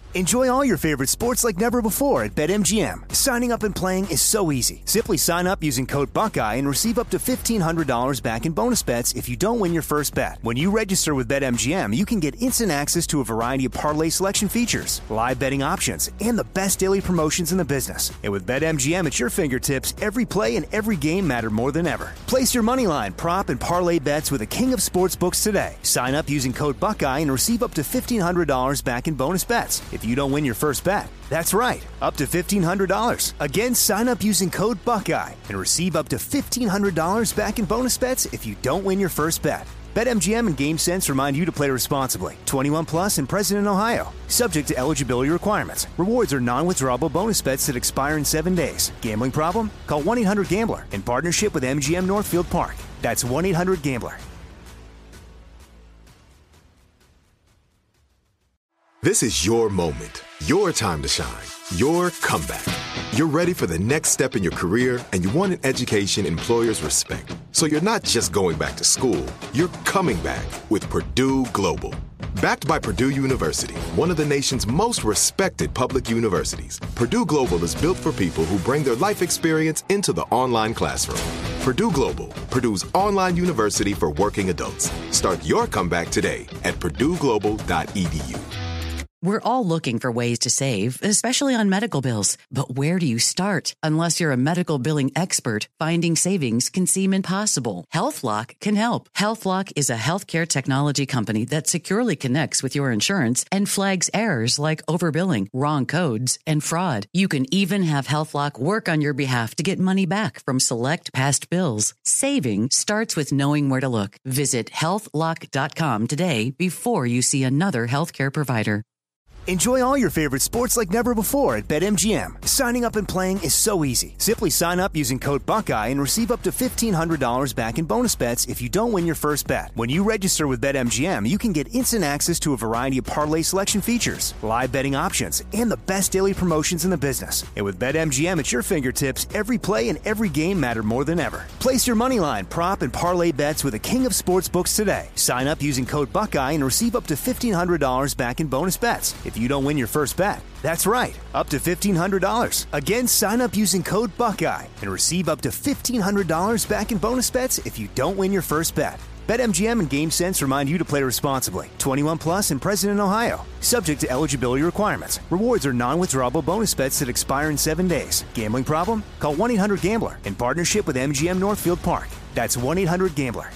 Enjoy all your favorite sports like never before at BetMGM. Signing up and playing is so easy. Simply sign up using code Buckeye and receive up to $1,500 back in bonus bets if you don't win your first bet. When you register with BetMGM, you can get instant access to a variety of parlay selection features, live betting options, and the best daily promotions in the business. And with BetMGM at your fingertips, every play and every game matter more than ever. Place your moneyline, prop, and parlay bets with the king of sportsbooks today. Sign up using code Buckeye and receive up to $1,500 back in bonus bets if you don't win your first bet. That's right, up to $1,500. Again, sign up using code Buckeye and receive up to $1,500 back in bonus bets if you don't win your first bet. BetMGM and GameSense remind you to play responsibly. 21 plus and present in Ohio. Subject to eligibility requirements. Rewards are non-withdrawable bonus bets that expire in 7 days. Gambling problem? Call 1-800-GAMBLER in partnership with MGM Northfield Park. That's 1-800-GAMBLER. This is your moment, your time to shine, your comeback. You're ready for the next step in your career, and you want an education employers respect. So you're not just going back to school, you're coming back with Purdue Global. Backed by Purdue University, one of the nation's most respected public universities, Purdue Global is built for people who bring their life experience into the online classroom. Purdue Global, Purdue's online university for working adults. Start your comeback today at purdueglobal.edu. We're all looking for ways to save, especially on medical bills. But where do you start? Unless you're a medical billing expert, finding savings can seem impossible. HealthLock can help. HealthLock is a healthcare technology company that securely connects with your insurance and flags errors like overbilling, wrong codes, and fraud. You can even have HealthLock work on your behalf to get money back from select past bills. Saving starts with knowing where to look. Visit healthlock.com today before you see another healthcare provider. Enjoy all your favorite sports like never before at BetMGM. Signing up and playing is so easy. Simply sign up using code Buckeye and receive up to $1,500 back in bonus bets if you don't win your first bet. When you register with BetMGM, you can get instant access to a variety of parlay selection features, live betting options, and the best daily promotions in the business. And with BetMGM at your fingertips, every play and every game matter more than ever. Place your moneyline, prop, and parlay bets with the king of sportsbooks today. Sign up using code Buckeye and receive up to $1,500 back in bonus bets if you don't win your first bet. That's right, up to $1,500. Again, sign up using code Buckeye and receive up to $1,500 back in bonus bets if you don't win your first bet. BetMGM and GameSense remind you to play responsibly. 21 plus and present in Ohio. Subject to eligibility requirements. Rewards are non-withdrawable bonus bets that expire in 7 days. Gambling problem? Call 1-800-GAMBLER in partnership with MGM Northfield Park. That's 1-800-GAMBLER.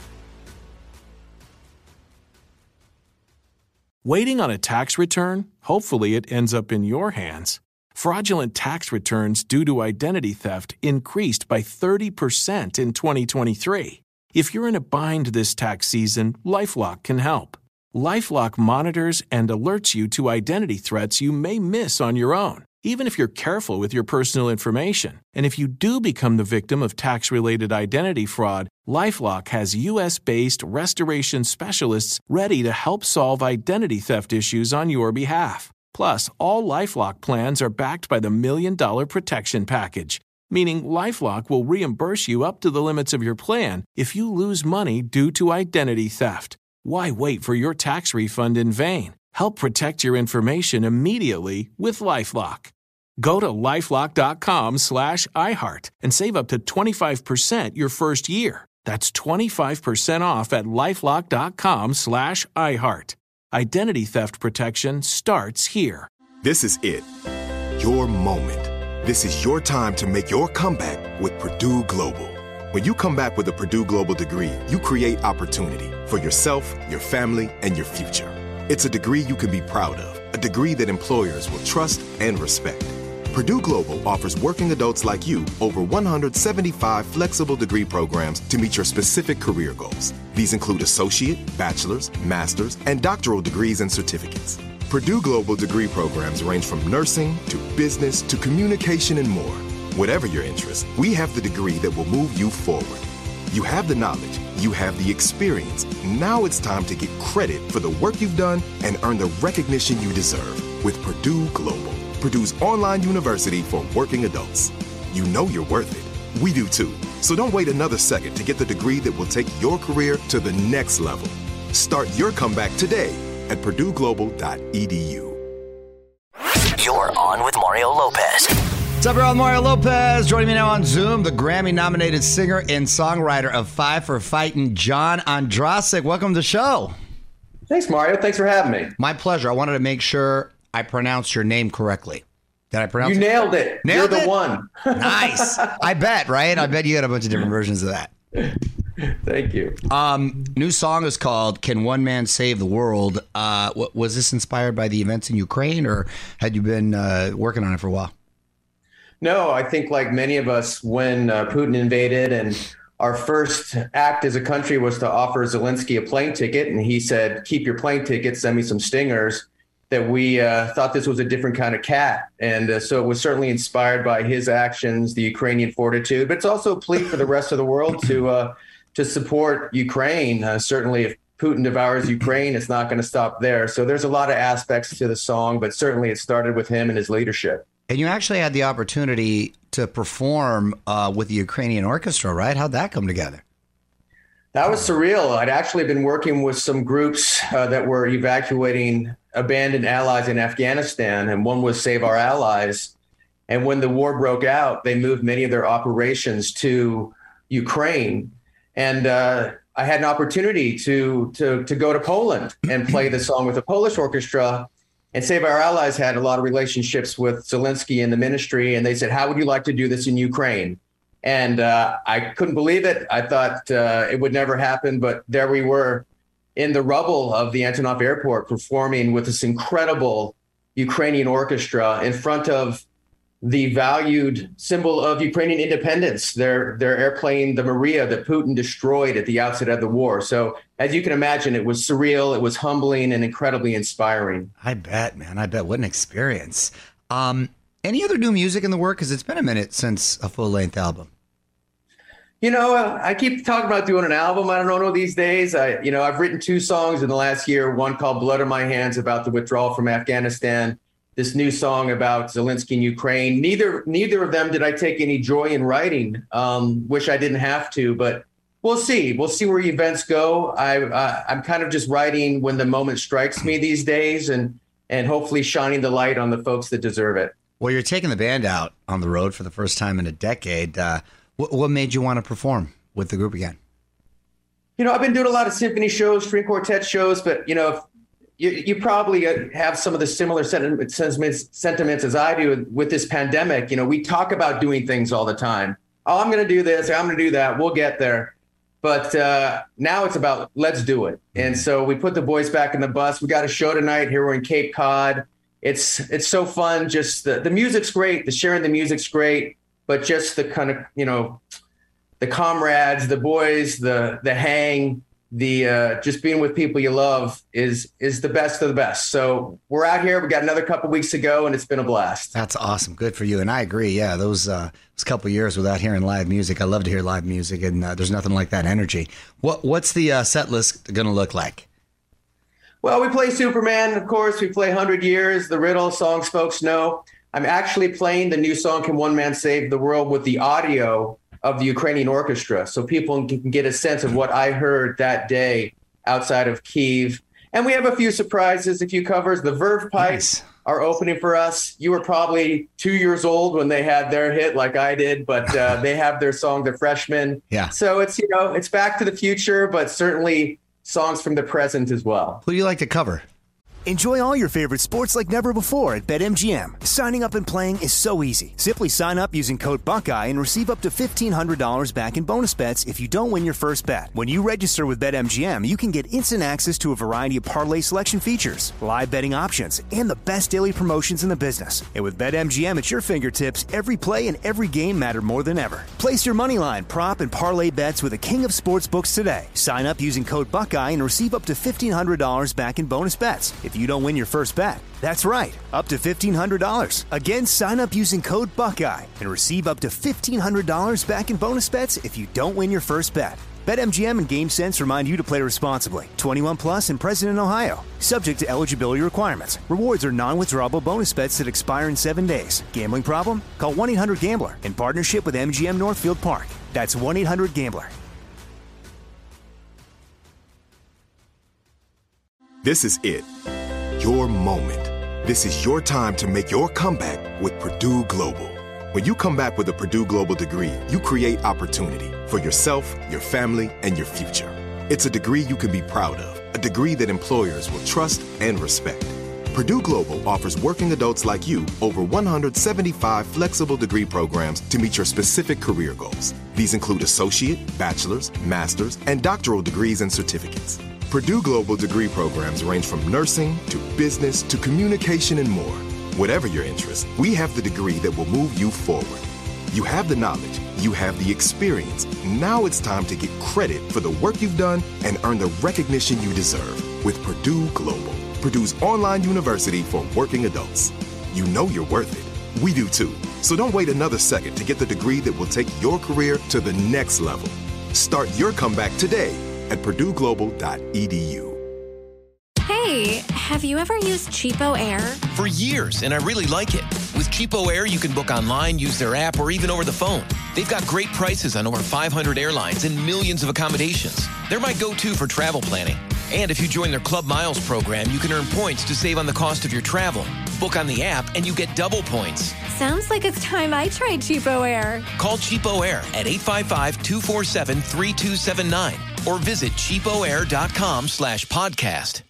Waiting on a tax return? Hopefully it ends up in your hands. Fraudulent tax returns due to identity theft increased by 30% in 2023. If you're in a bind this tax season, LifeLock can help. LifeLock monitors and alerts you to identity threats you may miss on your own, even if you're careful with your personal information. And if you do become the victim of tax-related identity fraud, LifeLock has U.S.-based restoration specialists ready to help solve identity theft issues on your behalf. Plus, all LifeLock plans are backed by the $1 Million Protection Package, meaning LifeLock will reimburse you up to the limits of your plan if you lose money due to identity theft. Why wait for your tax refund in vain? Help protect your information immediately with LifeLock. Go to LifeLock.com/iHeart and save up to 25% your first year. That's 25% off at LifeLock.com/iHeart. Identity theft protection starts here. This is it. Your moment. This is your time to make your comeback with Purdue Global. When you come back with a Purdue Global degree, you create opportunity for yourself, your family, and your future. It's a degree you can be proud of, a degree that employers will trust and respect. Purdue Global offers working adults like you over 175 flexible degree programs to meet your specific career goals. These include associate, bachelor's, master's, and doctoral degrees and certificates. Purdue Global degree programs range from nursing to business to communication and more. Whatever your interest, we have the degree that will move you forward. You have the knowledge, you have the experience. Now it's time to get credit for the work you've done and earn the recognition you deserve with Purdue Global, Purdue's online university for working adults. You know you're worth it. We do too. So don't wait another second to get the degree that will take your career to the next level. Start your comeback today at purdueglobal.edu. You're on with Mario Lopez. What's up, everyone? Mario Lopez. Joining me now on Zoom, the Grammy-nominated singer and songwriter of Five for Fightin', John Ondrasik. Welcome to the show. Thanks, Mario. Thanks for having me. My pleasure. I wanted to make sure I pronounced your name correctly. Did I pronounce it? You nailed it. Nailed You're it? the one. Nice. I bet, right? I bet you had a bunch of different versions of that. Thank you. New song is called Can One Man Save the World? Was this inspired by the events in Ukraine, or had you been working on it for a while? No, I think like many of us, when Putin invaded and our first act as a country was to offer Zelensky a plane ticket, and he said, keep your plane ticket, send me some stingers, that we thought this was a different kind of cat. And so it was certainly inspired by his actions, the Ukrainian fortitude, but it's also a plea for the rest of the world to support Ukraine. Certainly if Putin devours Ukraine, it's not going to stop there. So there's a lot of aspects to the song, but certainly it started with him and his leadership. And you actually had the opportunity to perform with the Ukrainian orchestra, right? How'd that come together? That was surreal. I'd actually been working with some groups that were evacuating abandoned allies in Afghanistan, and one was Save Our Allies. And when the war broke out, they moved many of their operations to Ukraine. And I had an opportunity to go to Poland and play the song with a Polish orchestra. And Save Our Allies had a lot of relationships with Zelensky and the ministry. And they said, how would you like to do this in Ukraine? And I couldn't believe it. I thought it would never happen. But there we were in the rubble of the Antonov Airport performing with this incredible Ukrainian orchestra in front of the valued symbol of Ukrainian independence, their airplane, the Maria, that Putin destroyed at the outset of the war. So as you can imagine, it was surreal, it was humbling, and incredibly inspiring. I bet, man. I bet. What an experience. Any other new music in the work? Because it's been a minute since a full-length album. You know, I keep talking about doing an album. I don't know these days. I've written 2 songs in the last year, one called Blood on My Hands about the withdrawal from Afghanistan, this new song about Zelensky and Ukraine. Neither of them did I take any joy in writing. Wish I didn't have to, but we'll see. We'll see where events go. I'm kind of just writing when the moment strikes me these days, and hopefully shining the light on the folks that deserve it. Well, you're taking the band out on the road for the first time in a decade. What made you want to perform with the group again? You know, I've been doing a lot of symphony shows, string quartet shows, but, you know, you probably have some of the similar sentiments as I do with this pandemic. You know, we talk about doing things all the time. Oh, I'm going to do this. I'm going to do that. We'll get there. But now it's about let's do it. And so we put the boys back in the bus. We got a show tonight. Here we're in Cape Cod. It's so fun. Just the music's great. The sharing the music's great. But just the kind of, you know, the comrades, the boys, the hang, just being with people you love is the best of the best. So we're out here. We got another couple weeks to go, and it's been a blast. That's awesome. Good for you. And I agree. Yeah, those couple of years without hearing live music. I love to hear live music, and there's nothing like that energy. What's the set list going to look like? Well, we play Superman, of course. We play 100 Years, the Riddle, songs folks know. I'm actually playing the new song, Can One Man Save the World, with the audio of the Ukrainian orchestra, so people can get a sense of what I heard that day outside of Kyiv. And we have a few surprises, a few covers. The Verve Pipes are opening for us. You were probably 2 years old when they had their hit, like I did, but they have their song, The Freshman. Yeah. So it's, you know, it's back to the future, but certainly songs from the present as well. Who do you like to cover? Enjoy all your favorite sports like never before at BetMGM. Signing up and playing is so easy. Simply sign up using code Buckeye and receive up to $1,500 back in bonus bets if you don't win your first bet. When you register with BetMGM, you can get instant access to a variety of parlay selection features, live betting options, and the best daily promotions in the business. And with BetMGM at your fingertips, every play and every game matter more than ever. Place your moneyline, prop, and parlay bets with the king of sportsbooks today. Sign up using code Buckeye and receive up to $1,500 back in bonus bets if you don't win your first bet. That's right, up to $1,500. Again, sign up using code Buckeye and receive up to $1,500 back in bonus bets if you don't win your first bet. BetMGM and GameSense remind you to play responsibly. 21 plus and present in Ohio. Subject to eligibility requirements. Rewards are non-withdrawable bonus bets that expire in 7 days. Gambling problem? Call 1-800-GAMBLER in partnership with MGM Northfield Park. That's 1-800-GAMBLER. This is it. Your moment. This is your time to make your comeback with Purdue Global. When you come back with a Purdue Global degree, you create opportunity for yourself, your family, and your future. It's a degree you can be proud of, a degree that employers will trust and respect. Purdue Global offers working adults like you over 175 flexible degree programs to meet your specific career goals. These include associate, bachelor's, master's, and doctoral degrees and certificates. Purdue Global degree programs range from nursing to business to communication and more. Whatever your interest, we have the degree that will move you forward. You have the knowledge, you have the experience. Now it's time to get credit for the work you've done and earn the recognition you deserve with Purdue Global, Purdue's online university for working adults. You know you're worth it. We do too. So don't wait another second to get the degree that will take your career to the next level. Start your comeback today at purdueglobal.edu. Hey, have you ever used Cheapo Air? For years, and I really like it. With Cheapo Air, you can book online, use their app, or even over the phone. They've got great prices on over 500 airlines and millions of accommodations. They're my go-to for travel planning. And if you join their Club Miles program, you can earn points to save on the cost of your travel. Book on the app, and you get double points. Sounds like it's time I tried Cheapo Air. Call Cheapo Air at 855-247-3279 or visit cheapoair.com/podcast.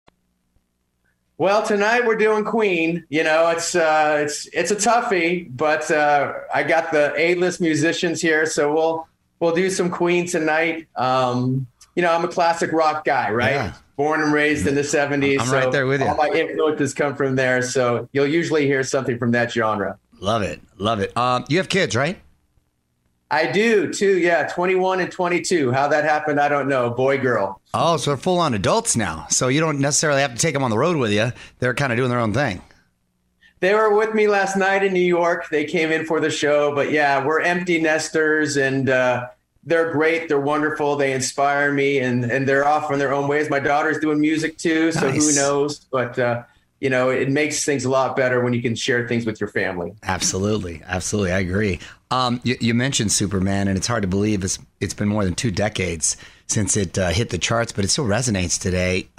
Well, tonight we're doing Queen. You know, it's a toughie, but I got the A-list musicians here, so we'll do some Queen tonight. You know, I'm a classic rock guy, right? Yeah. Born and raised in the 70s. I'm right there with you. All my influences come from there, so you'll usually hear something from that genre. Love it. Love it. You have kids, right? I do, too. Yeah, 21 and 22. How that happened, I don't know. Boy, girl. Oh, so they're full-on adults now. So you don't necessarily have to take them on the road with you. They're kind of doing their own thing. They were with me last night in New York. They came in for the show. But, yeah, we're empty nesters, and they're great. They're wonderful. They inspire me, and they're off on their own ways. My daughter's doing music, too, so nice. Who knows? But, you know, it makes things a lot better when you can share things with your family. Absolutely. Absolutely. I agree. You mentioned Superman, and it's hard to believe it's been more than 2 decades since it hit the charts, but it still resonates today.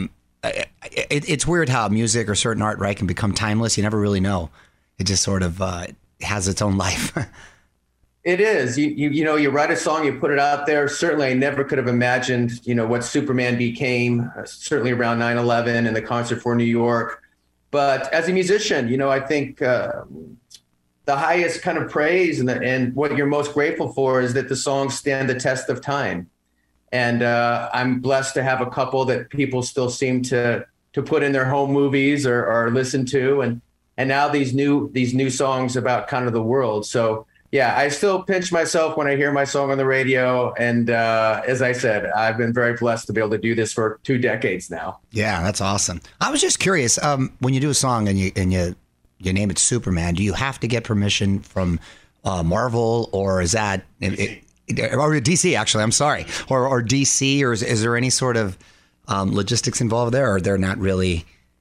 It's weird how music or certain art, right, can become timeless. You never really know. It just sort of has its own life. It is. You know, you write a song, you put it out there. Certainly, I never could have imagined, you know, what Superman became, certainly around 9/11 and the concert for New York. But as a musician, you know, I think the highest kind of praise and what you're most grateful for is that the songs stand the test of time. And I'm blessed to have a couple that people still seem to put in their home movies or listen to. And now these new songs about kind of the world. So, yeah, I still pinch myself when I hear my song on the radio. And as I said, I've been very blessed to be able to do this for 2 decades now. Yeah, that's awesome. I was just curious, when you do a song and you name it Superman, do you have to get permission from Marvel, or is that or DC? Actually, I'm sorry, or DC, or is there any sort of logistics involved there, or they're not really?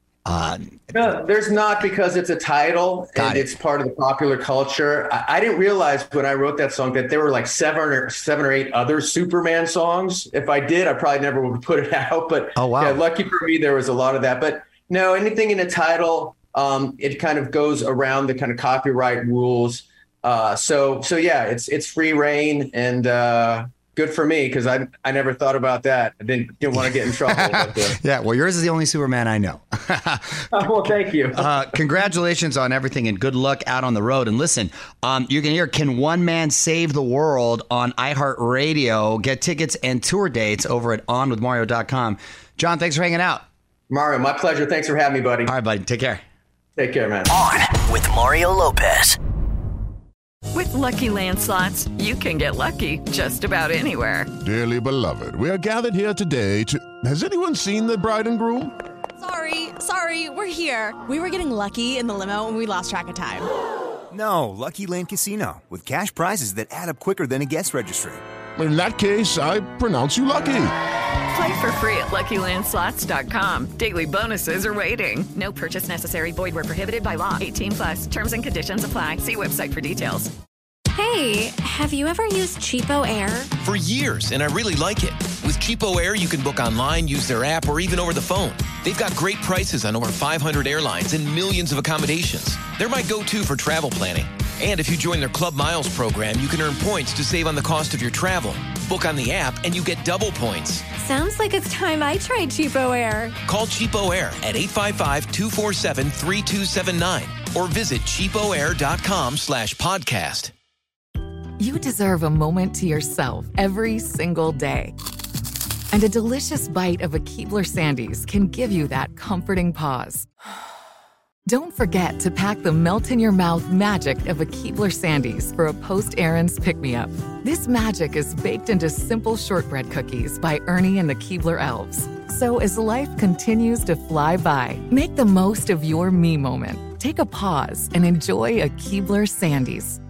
No, there's not, because it's a title and it's part of the popular culture. I didn't realize when I wrote that song that there were like seven or eight other Superman songs. If I did, I probably never would put it out. But oh, wow. Yeah, lucky for me, there was a lot of that. But no, anything in a title, it kind of goes around the kind of copyright rules. So yeah, it's free reign, and good for me, because I never thought about that. I didn't want to get in trouble. But, yeah, well, yours is the only Superman I know. Well, thank you. Congratulations on everything, and good luck out on the road. And listen, you can hear Can One Man Save the World on iHeartRadio. Get tickets and tour dates over at onwithmario.com. John, thanks for hanging out. Mario, my pleasure. Thanks for having me, buddy. All right, buddy. Take care. Take care, man. On with Mario Lopez. With Lucky Land Slots, you can get lucky just about anywhere. Dearly beloved, we are gathered here today to... Has anyone seen the bride and groom? Sorry, we're here. We were getting lucky in the limo and we lost track of time. No, Lucky Land Casino, with cash prizes that add up quicker than a guest registry. In that case, I pronounce you lucky. Play for free at LuckyLandSlots.com. Daily bonuses are waiting. No purchase necessary. Void where prohibited by law. 18+. Terms and conditions apply. See website for details. Hey, have you ever used Cheapo Air? For years, and I really like it. With Cheapo Air, you can book online, use their app, or even over the phone. They've got great prices on over 500 airlines and millions of accommodations. They're my go-to for travel planning. And if you join their Club Miles program, you can earn points to save on the cost of your travel. Book on the app and you get double points. Sounds like it's time I tried Cheapo Air. Call Cheapo Air at 855-247-3279 or visit cheapoair.com/podcast. You deserve a moment to yourself every single day. And a delicious bite of a Keebler Sandies can give you that comforting pause. Don't forget to pack the melt-in-your-mouth magic of a Keebler Sandies for a post-errands pick-me-up. This magic is baked into simple shortbread cookies by Ernie and the Keebler Elves. So as life continues to fly by, make the most of your me moment. Take a pause and enjoy a Keebler Sandies.